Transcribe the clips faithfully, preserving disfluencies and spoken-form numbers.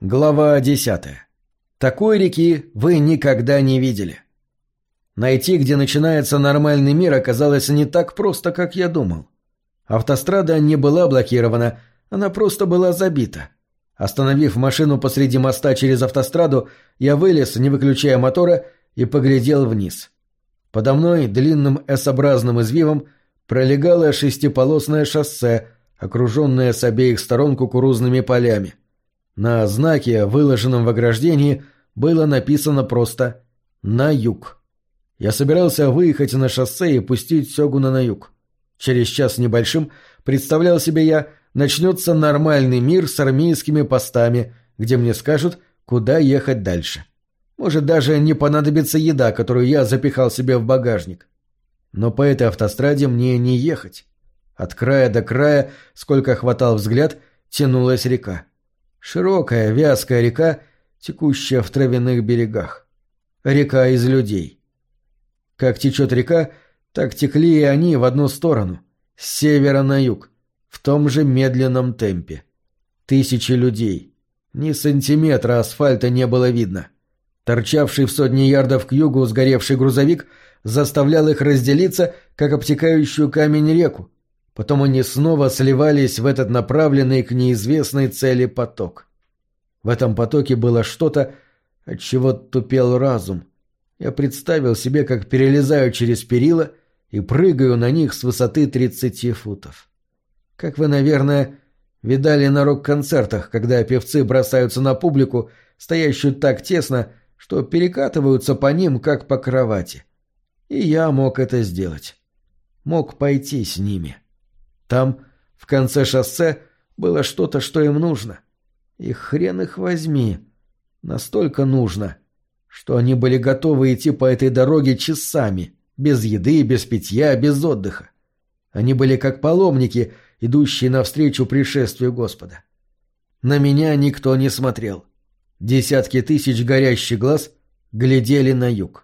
Глава десятая. Такой реки вы никогда не видели. Найти, где начинается нормальный мир, оказалось не так просто, как я думал. Автострада не была блокирована, она просто была забита. Остановив машину посреди моста через автостраду, я вылез, не выключая мотора, и поглядел вниз. Подо мной длинным эс-образным извивом пролегало шестиполосное шоссе, окруженное с обеих сторон кукурузными полями. На знаке, выложенном в ограждении, было написано просто «На юг». Я собирался выехать на шоссе и пустить Сёгуна на юг. Через час небольшим, представлял себе я, начнется нормальный мир с армейскими постами, где мне скажут, куда ехать дальше. Может, даже не понадобится еда, которую я запихал себе в багажник. Но по этой автостраде мне не ехать. От края до края, сколько хватал взгляд, тянулась река. Широкая, вязкая река, текущая в травяных берегах. Река из людей. Как течет река, так текли и они в одну сторону, с севера на юг, в том же медленном темпе. Тысячи людей. Ни сантиметра асфальта не было видно. Торчавший в сотни ярдов к югу сгоревший грузовик заставлял их разделиться, как обтекающую камень реку. Потом они снова сливались в этот направленный к неизвестной цели поток. В этом потоке было что-то, от чего тупел разум. Я представил себе, как перелезаю через перила и прыгаю на них с высоты тридцати футов. Как вы, наверное, видали на рок-концертах, когда певцы бросаются на публику, стоящую так тесно, что перекатываются по ним, как по кровати. И я мог это сделать. Мог пойти с ними. Там, в конце шоссе, было что-то, что им нужно. И хрен их возьми. Настолько нужно, что они были готовы идти по этой дороге часами, без еды, без питья, без отдыха. Они были как паломники, идущие навстречу пришествию Господа. На меня никто не смотрел. Десятки тысяч горящих глаз глядели на юг.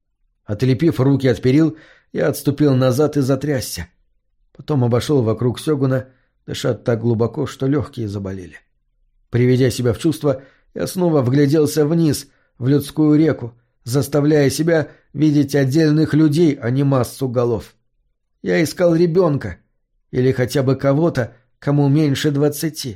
Отлепив руки от перил, я отступил назад и затрясся. Потом обошел вокруг Сёгуна, дыша так глубоко, что легкие заболели. Приведя себя в чувство, я снова вгляделся вниз, в людскую реку, заставляя себя видеть отдельных людей, а не массу голов. Я искал ребенка, или хотя бы кого-то, кому меньше двадцати.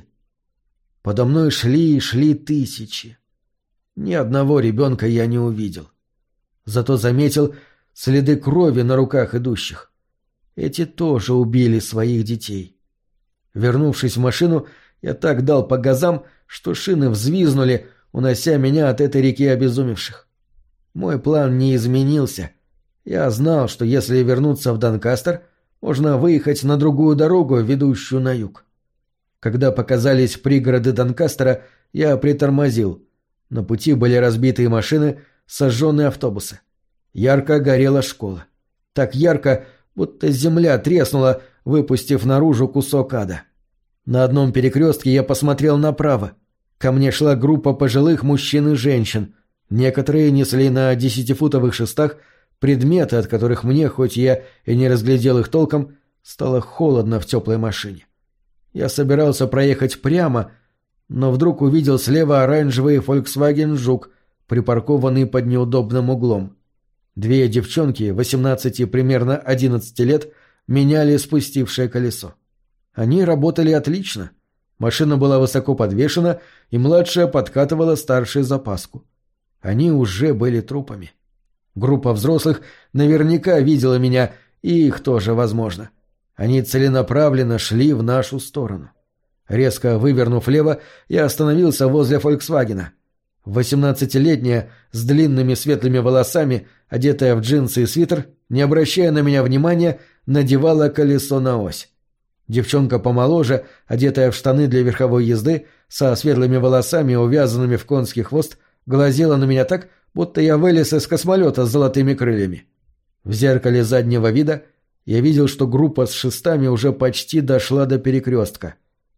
Подо мной шли и шли тысячи. Ни одного ребенка я не увидел. Зато заметил следы крови на руках идущих. Эти тоже убили своих детей. Вернувшись в машину, я так дал по газам, что шины взвизнули, унося меня от этой реки обезумевших. Мой план не изменился. Я знал, что если вернуться в Донкастер, можно выехать на другую дорогу, ведущую на юг. Когда показались пригороды Донкастера, я притормозил. На пути были разбитые машины, сожженные автобусы. Ярко горела школа. Так ярко, будто земля треснула, выпустив наружу кусок ада. На одном перекрестке я посмотрел направо. Ко мне шла группа пожилых мужчин и женщин. Некоторые несли на десятифутовых шестах предметы, от которых мне, хоть я и не разглядел их толком, стало холодно в теплой машине. Я собирался проехать прямо, но вдруг увидел слева оранжевый Volkswagen Жук, припаркованный под неудобным углом. Две девчонки, восемнадцати и примерно одиннадцати лет, меняли спустившее колесо. Они работали отлично. Машина была высоко подвешена, и младшая подкатывала старшей запаску. Они уже были трупами. Группа взрослых наверняка видела меня, и их тоже возможно. Они целенаправленно шли в нашу сторону. Резко вывернув влево, я остановился возле «Фольксвагена». Восемнадцатилетняя, с длинными светлыми волосами, одетая в джинсы и свитер, не обращая на меня внимания, надевала колесо на ось. Девчонка помоложе, одетая в штаны для верховой езды, со светлыми волосами, увязанными в конский хвост, глазела на меня так, будто я вылез из космолета с золотыми крыльями. В зеркале заднего вида я видел, что группа с шестами уже почти дошла до перекрестка.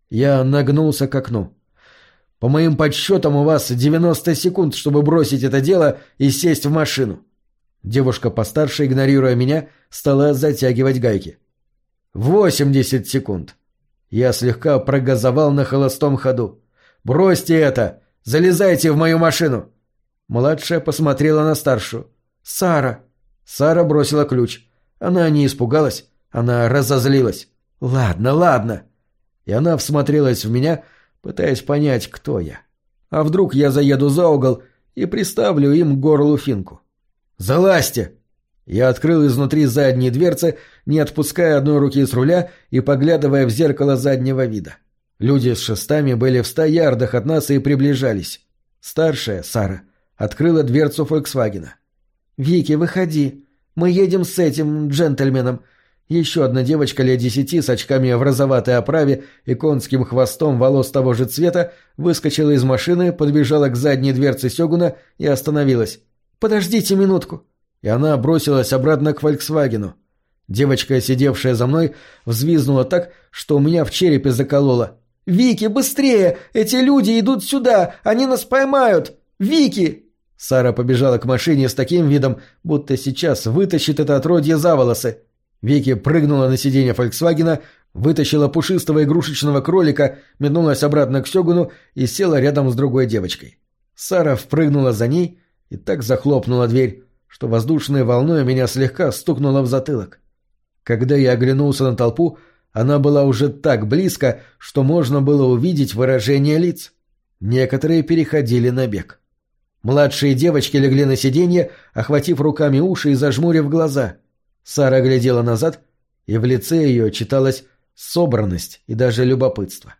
Я нагнулся к окну. «По моим подсчетам, у вас девяносто секунд, чтобы бросить это дело и сесть в машину». Девушка постарше, игнорируя меня, стала затягивать гайки. «Восемьдесят секунд». Я слегка прогазовал на холостом ходу. «Бросьте это! Залезайте в мою машину!» Младшая посмотрела на старшую. «Сара!» Сара бросила ключ. Она не испугалась, она разозлилась. «Ладно, ладно!» И она всмотрелась в меня, пытаясь понять, кто я. А вдруг я заеду за угол и приставлю им к горлу финку? «Залазьте!» Я открыл изнутри задние дверцы, не отпуская одной руки с руля и поглядывая в зеркало заднего вида. Люди с шестами были в ста ярдах от нас и приближались. Старшая, Сара, открыла дверцу «Фольксвагена». «Вики, выходи. Мы едем с этим джентльменом». Еще одна девочка лет десяти с очками в розоватой оправе и конским хвостом волос того же цвета выскочила из машины, подбежала к задней дверце Сёгуна и остановилась. «Подождите минутку». И она бросилась обратно к «Фольксвагену». Девочка, сидевшая за мной, взвизгнула так, что у меня в черепе закололо. «Вики, быстрее! Эти люди идут сюда! Они нас поймают! Вики!» Сара побежала к машине с таким видом, будто сейчас вытащит это отродье за волосы. Вики прыгнула на сиденье «Фольксвагена», вытащила пушистого игрушечного кролика, метнулась обратно к Сёгуну и села рядом с другой девочкой. Сара впрыгнула за ней и так захлопнула дверь, что воздушной волной меня слегка стукнуло в затылок. Когда я оглянулся на толпу, она была уже так близко, что можно было увидеть выражение лиц. Некоторые переходили на бег. Младшие девочки легли на сиденье, охватив руками уши и зажмурив глаза. Сара глядела назад, и в лице ее читалась собранность и даже любопытство.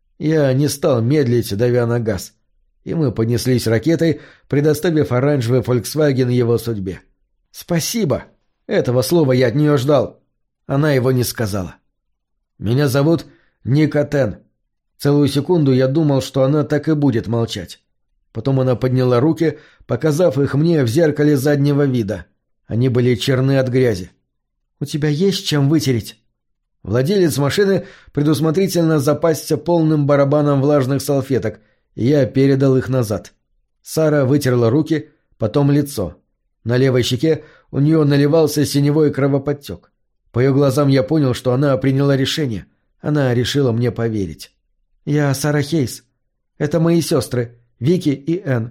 Я не стал медлить, давя на газ. И мы понеслись ракетой, предоставив оранжевый «Фольксваген» его судьбе. «Спасибо!» Этого слова я от нее ждал. Она его не сказала. «Меня зовут Ника Тен». Целую секунду я думал, что она так и будет молчать. Потом она подняла руки, показав их мне в зеркале заднего вида. Они были черны от грязи. «У тебя есть чем вытереть?» Владелец машины предусмотрительно запасся полным барабаном влажных салфеток, и я передал их назад. Сара вытерла руки, потом лицо. На левой щеке у нее наливался синевой кровоподтек. По ее глазам я понял, что она приняла решение. Она решила мне поверить. «Я Сара Хейс. Это мои сестры, Вики и Энн».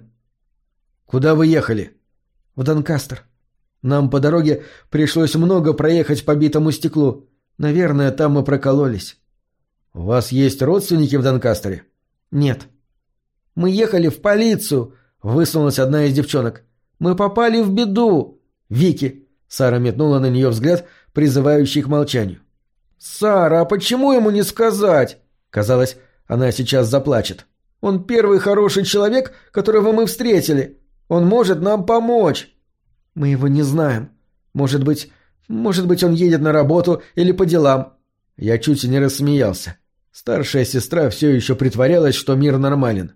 «Куда вы ехали?» «В Донкастер. Нам по дороге пришлось много проехать по битому стеклу. Наверное, там мы прокололись». «У вас есть родственники в Донкастере?» «Нет». «Мы ехали в полицию», — высунулась одна из девчонок. «Мы попали в беду». «Вики», — Сара метнула на нее взгляд, призывающий к молчанию. «Сара, а почему ему не сказать?» Казалось, она сейчас заплачет. «Он первый хороший человек, которого мы встретили. Он может нам помочь». «Мы его не знаем. Может быть, может быть, он едет на работу или по делам». Я чуть не рассмеялся. Старшая сестра все еще притворялась, что мир нормален.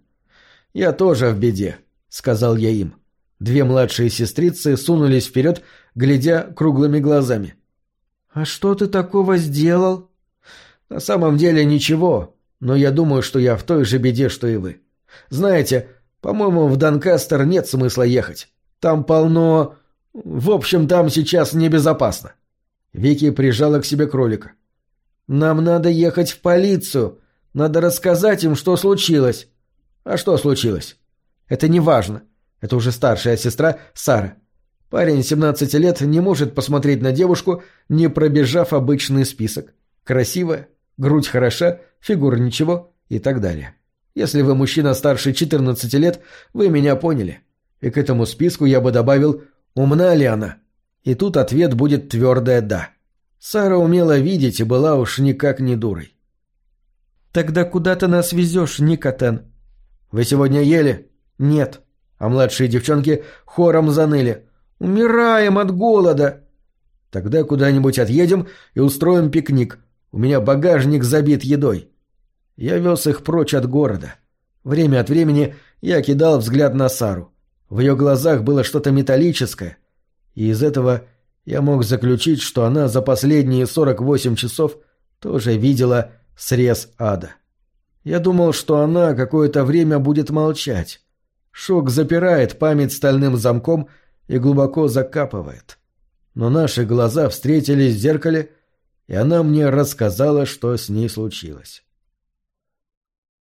«Я тоже в беде», — сказал я им. Две младшие сестрицы сунулись вперед, глядя круглыми глазами. «А что ты такого сделал?» «На самом деле ничего, но я думаю, что я в той же беде, что и вы. Знаете, по-моему, в Донкастер нет смысла ехать. Там полно... В общем, там сейчас небезопасно». Вики прижала к себе кролика. «Нам надо ехать в полицию. Надо рассказать им, что случилось». «А что случилось?» «Это не важно. Это уже старшая сестра Сара. Парень семнадцати лет не может посмотреть на девушку, не пробежав обычный список. Красивая, грудь хороша, фигура ничего и так далее. Если вы мужчина старше четырнадцати лет, вы меня поняли. И к этому списку я бы добавил «умна ли она?» И тут ответ будет твердое «да». Сара умела видеть и была уж никак не дурой. «Тогда куда ты нас везешь, Ника Тен?» «Вы сегодня ели?» «Нет». А младшие девчонки хором заныли. «Умираем от голода!» «Тогда куда-нибудь отъедем и устроим пикник. У меня багажник забит едой». Я вез их прочь от города. Время от времени я кидал взгляд на Сару. В ее глазах было что-то металлическое. И из этого я мог заключить, что она за последние сорок восемь часов тоже видела срез ада. Я думал, что она какое-то время будет молчать. Шок запирает память стальным замком и глубоко закапывает. Но наши глаза встретились в зеркале, и она мне рассказала, что с ней случилось.